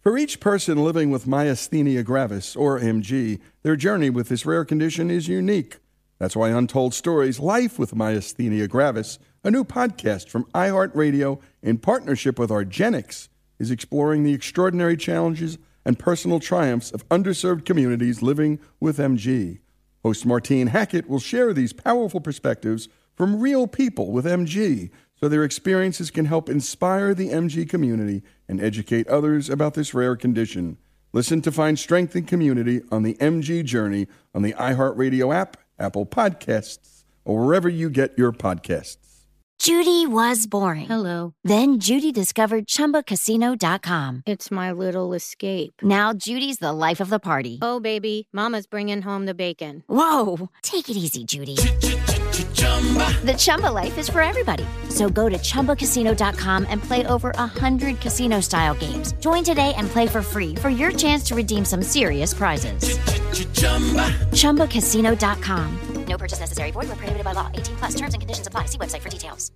For each person living with myasthenia gravis, or MG, their journey with this rare condition is unique. That's why Untold Stories, Life with Myasthenia Gravis, a new podcast from iHeartRadio in partnership with argenx, is exploring the extraordinary challenges and personal triumphs of underserved communities living with MG. Host Martine Hackett will share these powerful perspectives from real people with MG, so their experiences can help inspire the MG community and educate others about this rare condition. Listen to find strength and community on the MG journey on the iHeartRadio app, Apple Podcasts, or wherever you get your podcasts. Judy was boring. Hello. Then Judy discovered ChumbaCasino.com. It's my little escape. Now Judy's the life of the party. Oh, baby, mama's bringing home the bacon. Whoa, take it easy, Judy. The Chumba life is for everybody. So go to ChumbaCasino.com and play over 100 casino-style games. Join today and play for free for your chance to redeem some serious prizes. ChumbaCasino.com. No purchase necessary. Void where prohibited by law. 18 plus. Terms and conditions apply. See website for details.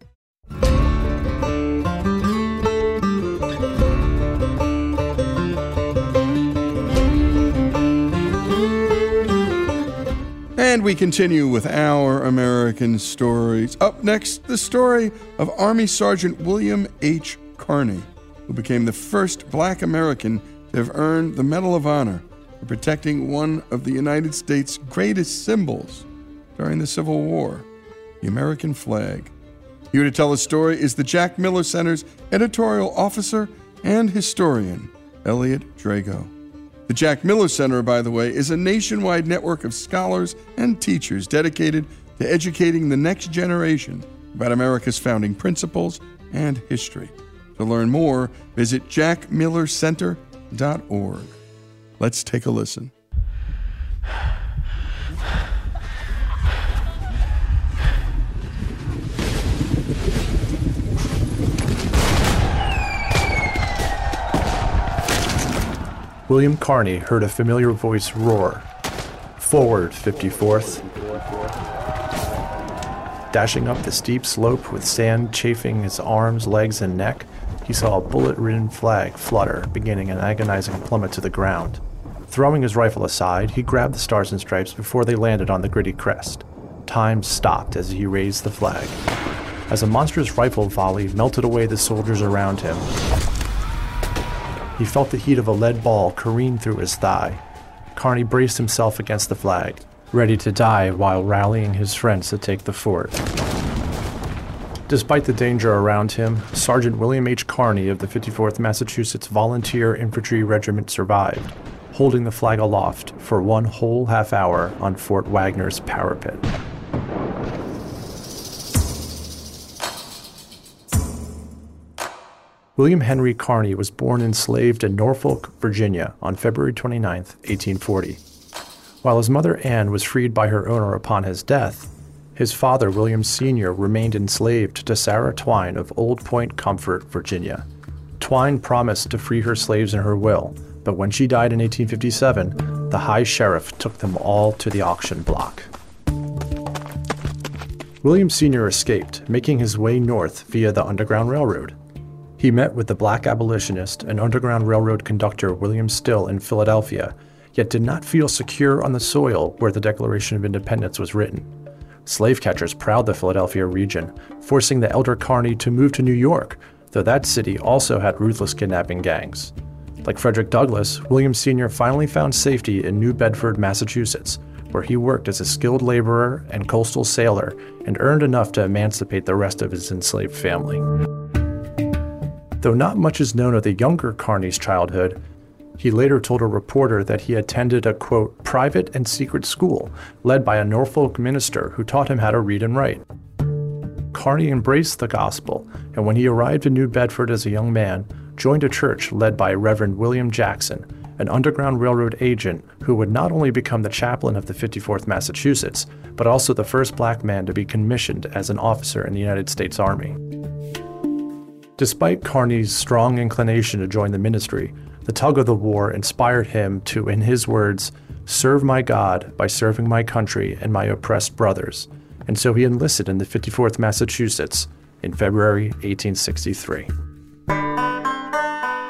And we continue with our American stories. Up next, the story of Army Sergeant William H. Carney, who became the first black American to have earned the Medal of Honor for protecting one of the United States' greatest symbols during the Civil War, the American flag. Here to tell the story is the Jack Miller Center's editorial officer and historian, Elliot Drago. The Jack Miller Center, by the way, is a nationwide network of scholars and teachers dedicated to educating the next generation about America's founding principles and history. To learn more, visit jackmillercenter.org. Let's take a listen. William Carney heard a familiar voice roar, "Forward, 54th." Dashing up the steep slope with sand chafing his arms, legs, and neck, he saw a bullet-ridden flag flutter, beginning an agonizing plummet to the ground. Throwing his rifle aside, he grabbed the stars and stripes before they landed on the gritty crest. Time stopped as he raised the flag. As a monstrous rifle volley melted away the soldiers around him, he felt the heat of a lead ball careen through his thigh. Carney braced himself against the flag, ready to die while rallying his friends to take the fort. Despite the danger around him, Sergeant William H. Carney of the 54th Massachusetts Volunteer Infantry Regiment survived, holding the flag aloft for one whole half hour on Fort Wagner's parapet. William Henry Carney was born enslaved in Norfolk, Virginia on February 29, 1840. While his mother Anne was freed by her owner upon his death, his father William Sr. remained enslaved to Sarah Twine of Old Point Comfort, Virginia. Twine promised to free her slaves in her will, but when she died in 1857, the High Sheriff took them all to the auction block. William Sr. escaped, making his way north via the Underground Railroad. He met with the black abolitionist and Underground Railroad conductor William Still in Philadelphia, yet did not feel secure on the soil where the Declaration of Independence was written. Slave catchers prowled the Philadelphia region, forcing the elder Carney to move to New York, though that city also had ruthless kidnapping gangs. Like Frederick Douglass, William Sr. finally found safety in New Bedford, Massachusetts, where he worked as a skilled laborer and coastal sailor and earned enough to emancipate the rest of his enslaved family. Though not much is known of the younger Carney's childhood, he later told a reporter that he attended a, quote, private and secret school led by a Norfolk minister who taught him how to read and write. Carney embraced the gospel, and when he arrived in New Bedford as a young man, joined a church led by Reverend William Jackson, an Underground Railroad agent who would not only become the chaplain of the 54th Massachusetts, but also the first black man to be commissioned as an officer in the United States Army. Despite Carney's strong inclination to join the ministry, the tug of the war inspired him to, in his words, serve my God by serving my country and my oppressed brothers, and so he enlisted in the 54th Massachusetts in February 1863.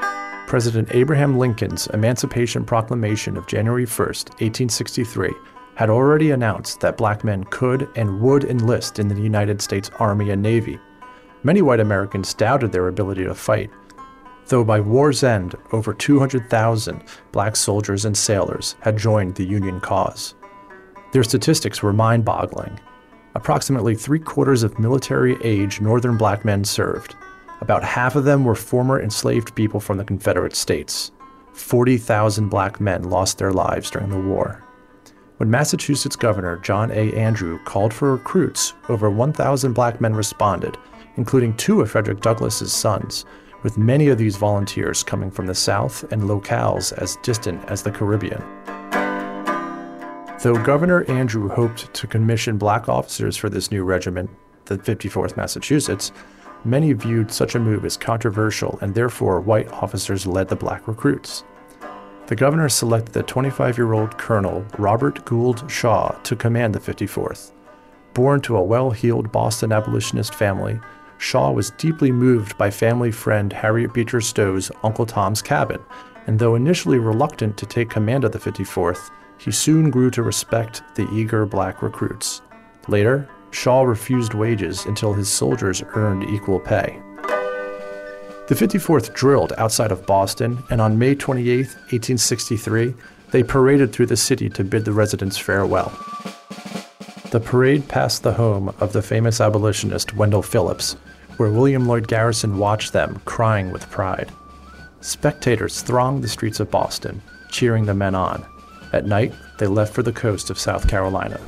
President Abraham Lincoln's Emancipation Proclamation of January 1, 1863, had already announced that black men could and would enlist in the United States Army and Navy. Many white Americans doubted their ability to fight, though by war's end, over 200,000 black soldiers and sailors had joined the Union cause. Their statistics were mind-boggling. Approximately 3/4 of military-age Northern black men served. About half of them were former enslaved people from the Confederate States. 40,000 black men lost their lives during the war. When Massachusetts Governor John A. Andrew called for recruits, over 1,000 black men responded, including 2 of Frederick Douglass's sons, with many of these volunteers coming from the South and locales as distant as the Caribbean. Though Governor Andrew hoped to commission black officers for this new regiment, the 54th Massachusetts, many viewed such a move as controversial, and therefore white officers led the black recruits. The governor selected the 25-year-old Colonel Robert Gould Shaw to command the 54th. Born to a well-heeled Boston abolitionist family, Shaw was deeply moved by family friend Harriet Beecher Stowe's Uncle Tom's Cabin, and though initially reluctant to take command of the 54th, he soon grew to respect the eager black recruits. Later, Shaw refused wages until his soldiers earned equal pay. The 54th drilled outside of Boston, and on May 28, 1863, they paraded through the city to bid the residents farewell. The parade passed the home of the famous abolitionist Wendell Phillips, where William Lloyd Garrison watched them, crying with pride. Spectators thronged the streets of Boston, cheering the men on. At night, they left for the coast of South Carolina.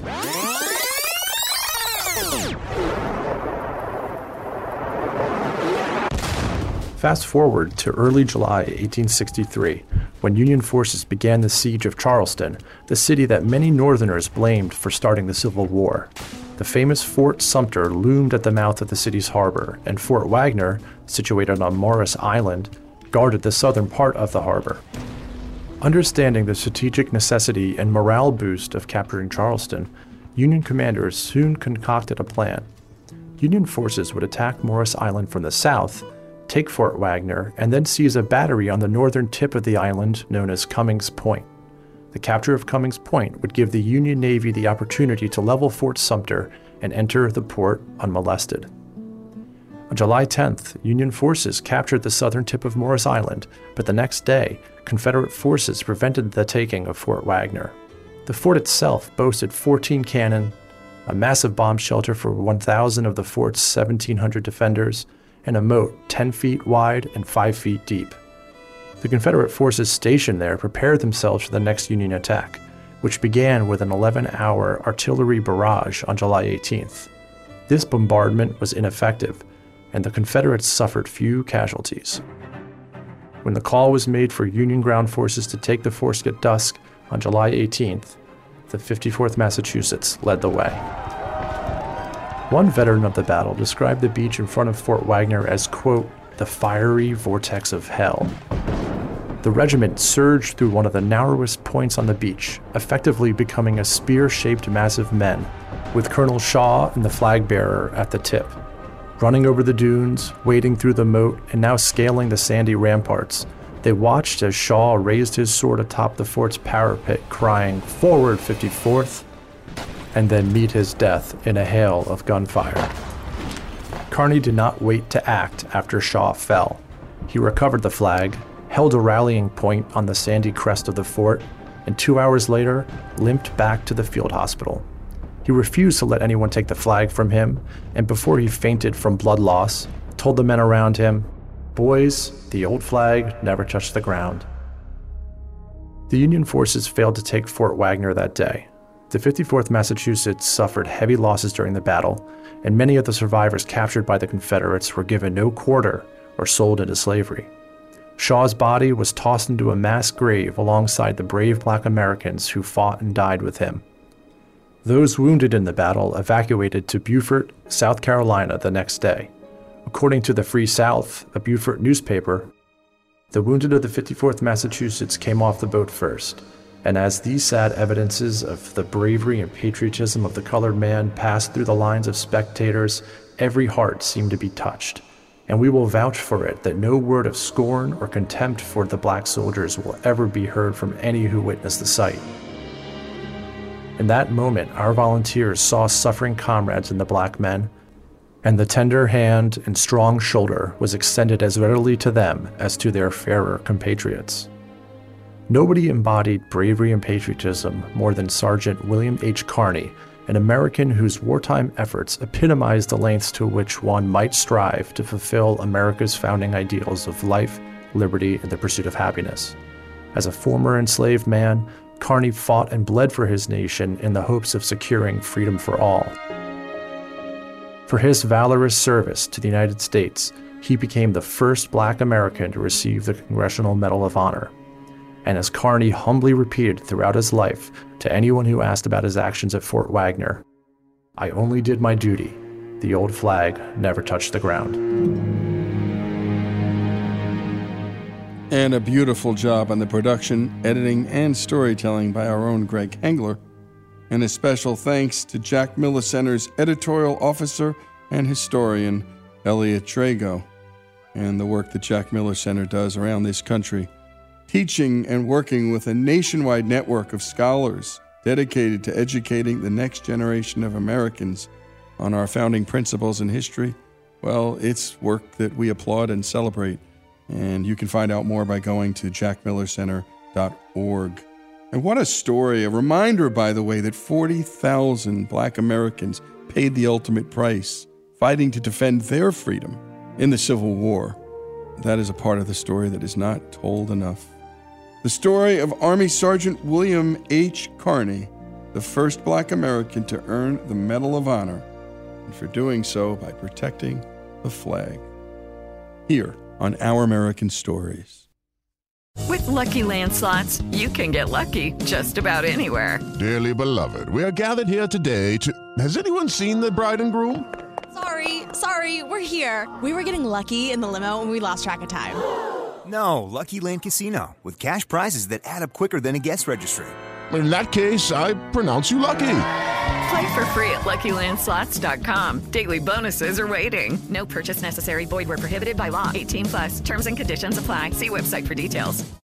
Fast forward to early July 1863, when Union forces began the siege of Charleston, the city that many Northerners blamed for starting the Civil War. The famous Fort Sumter loomed at the mouth of the city's harbor, and Fort Wagner, situated on Morris Island, guarded the southern part of the harbor. Understanding the strategic necessity and morale boost of capturing Charleston, Union commanders soon concocted a plan. Union forces would attack Morris Island from the south, take Fort Wagner, and then seize a battery on the northern tip of the island known as Cummings Point. The capture of Cummings Point would give the Union Navy the opportunity to level Fort Sumter and enter the port unmolested. On July 10th, Union forces captured the southern tip of Morris Island, but the next day, Confederate forces prevented the taking of Fort Wagner. The fort itself boasted 14 cannon, a massive bomb shelter for 1,000 of the fort's 1,700 defenders, and a moat 10 feet wide and 5 feet deep. The Confederate forces stationed there prepared themselves for the next Union attack, which began with an 11-hour artillery barrage on July 18th. This bombardment was ineffective, and the Confederates suffered few casualties. When the call was made for Union ground forces to take the fort at dusk on July 18th, the 54th Massachusetts led the way. One veteran of the battle described the beach in front of Fort Wagner as, quote, the fiery vortex of hell. The regiment surged through one of the narrowest points on the beach, effectively becoming a spear-shaped mass of men, with Colonel Shaw and the flag bearer at the tip. Running over the dunes, wading through the moat, and now scaling the sandy ramparts, they watched as Shaw raised his sword atop the fort's parapet, crying, "Forward, 54th!" and then meet his death in a hail of gunfire. Kearny did not wait to act after Shaw fell. He recovered the flag, held a rallying point on the sandy crest of the fort, and 2 hours later, limped back to the field hospital. He refused to let anyone take the flag from him, and before he fainted from blood loss, told the men around him, "Boys, the old flag never touched the ground." The Union forces failed to take Fort Wagner that day. The 54th Massachusetts suffered heavy losses during the battle, and many of the survivors captured by the Confederates were given no quarter or sold into slavery. Shaw's body was tossed into a mass grave alongside the brave black Americans who fought and died with him. Those wounded in the battle evacuated to Beaufort, South Carolina the next day. According to the Free South, a Beaufort newspaper, the wounded of the 54th Massachusetts came off the boat first, and as these sad evidences of the bravery and patriotism of the colored man passed through the lines of spectators, every heart seemed to be touched, and we will vouch for it that no word of scorn or contempt for the black soldiers will ever be heard from any who witness the sight. In that moment, our volunteers saw suffering comrades in the black men, and the tender hand and strong shoulder was extended as readily to them as to their fairer compatriots. Nobody embodied bravery and patriotism more than Sergeant William H. Kearny, an American whose wartime efforts epitomized the lengths to which one might strive to fulfill America's founding ideals of life, liberty, and the pursuit of happiness. As a former enslaved man, Kearny fought and bled for his nation in the hopes of securing freedom for all. For his valorous service to the United States, he became the first black American to receive the Congressional Medal of Honor. And as Kearny humbly repeated throughout his life to anyone who asked about his actions at Fort Wagner, "I only did my duty. The old flag never touched the ground." And a beautiful job on the production, editing, and storytelling by our own Greg Hengler. And a special thanks to Jack Miller Center's editorial officer and historian, Elliot Trago, and the work that Jack Miller Center does around this country, teaching and working with a nationwide network of scholars dedicated to educating the next generation of Americans on our founding principles and history. Well, it's work that we applaud and celebrate, and you can find out more by going to jackmillercenter.org. And what a story. A reminder, by the way, that 40,000 black Americans paid the ultimate price, fighting to defend their freedom in the Civil War. That is a part of the story that is not told enough. The story of Army Sergeant William H. Kearny, the first black American to earn the Medal of Honor, and for doing so by protecting the flag. Here on Our American Stories. With Lucky Land Slots, you can get lucky just about anywhere. Dearly beloved, we are gathered here today to... Has anyone seen the bride and groom? Sorry, we're here. We were getting lucky in the limo and we lost track of time. No, Lucky Land Casino, with cash prizes that add up quicker than a guest registry. In that case, I pronounce you lucky. Play for free at LuckyLandSlots.com. Daily bonuses are waiting. No purchase necessary. Void where prohibited by law. 18+. Terms and conditions apply. See website for details.